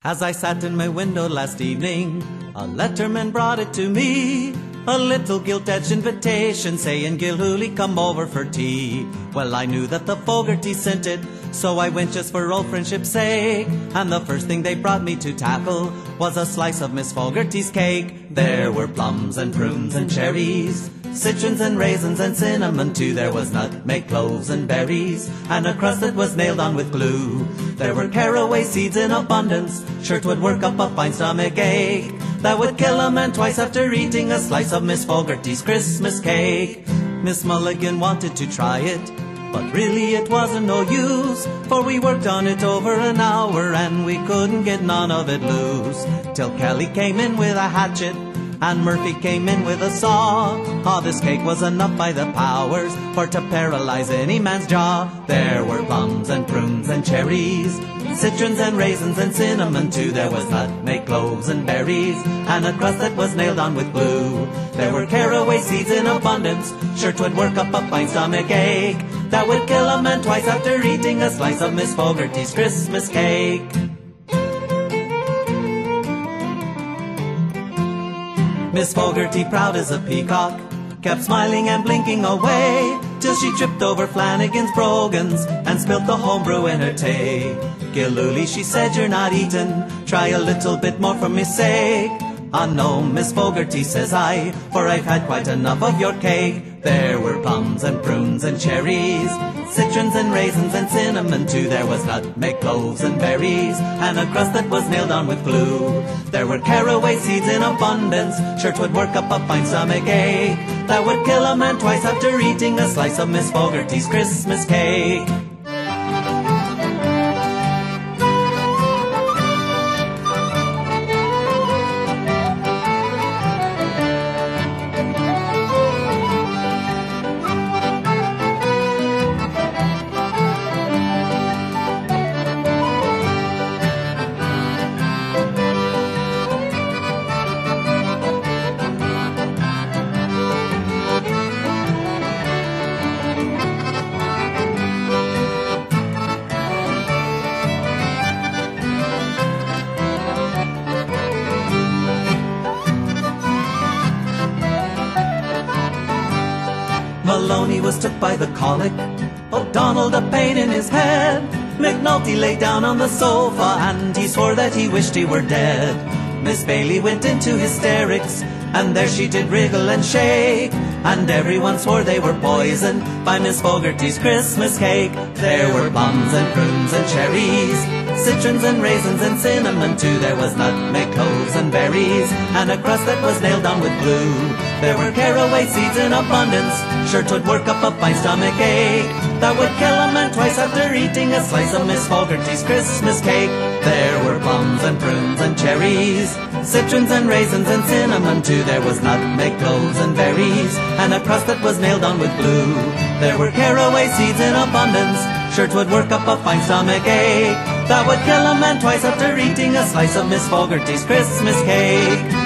As I sat in my window last evening, a letterman brought it to me. A little gilt-edged invitation saying, "Gilhooly, come over for tea." Well, I knew that the Fogarty sent it, so I went just for old friendship's sake. And the first thing they brought me to tackle was a slice of Miss Fogarty's cake. There were plums and prunes and cherries, citrons and raisins and cinnamon too. There was nutmeg, cloves and berries, and a crust that was nailed on with glue. There were caraway seeds in abundance, sure 'twould work up a fine stomach ache that would kill a man twice after eating a slice of Miss Fogarty's Christmas cake. Miss Mulligan wanted to try it, but really it wasn't no use, for we worked on it over an hour and we couldn't get none of it loose. Till Kelly came in with a hatchet and Murphy came in with a saw. This cake was enough by the powers for to paralyze any man's jaw. There were plums and prunes and cherries, citrons and raisins and cinnamon too. There was nutmeg, cloves and berries, and a crust that was nailed on with glue. There were caraway seeds in abundance, sure 'twould work up a fine stomach ache that would kill a man twice after eating a slice of Miss Fogarty's Christmas cake. Miss Fogarty, proud as a peacock, kept smiling and blinking away till she tripped over Flanagan's brogans and spilt the homebrew in her tea. "Gilhooly," she said, "you're not eatin', try a little bit more for me sake." "Ah no, Miss Fogarty," says I, "for I've had quite enough of your cake." There were plums and prunes and cherries, citrons and raisins and cinnamon too. There was nutmeg, cloves and berries, and a crust that was nailed on with glue. There were caraway seeds in abundance, sure 'twould work up a fine stomach ache that would kill a man twice after eating a slice of Miss Fogarty's Christmas cake. Maloney was took by the colic, O'Donnell a pain in his head. McNulty lay down on the sofa and he swore that he wished he were dead. Miss Bailey went into hysterics and there she did wriggle and shake, and everyone swore they were poisoned by Miss Fogarty's Christmas cake. There were plums and prunes and cherries, citrons and raisins and cinnamon too. There was nutmeg, cloves and berries, and a crust that was nailed on with glue. There were caraway seeds in abundance, sure 'twould work up a fine stomach ache that would kill a man twice after eating a slice of Miss Fogarty's Christmas cake. There were plums and prunes and cherries, citrons and raisins and cinnamon too. There was nutmeg, cloves and berries, and a crust that was nailed on with glue. There were caraway seeds in abundance, sure 'twould work up a fine stomach ache that would kill a man twice after eating a slice of Miss Fogarty's Christmas cake.